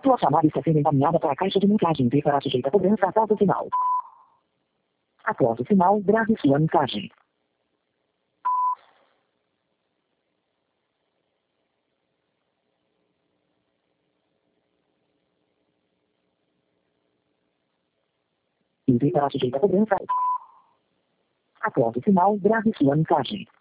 Sua chamada está sendo encaminhada para a caixa de mensagem e será sujeita a cobrança após o sinal. Após o sinal, grave sua mensagem. E será sujeita a cobrança. Após o sinal, grave sua mensagem.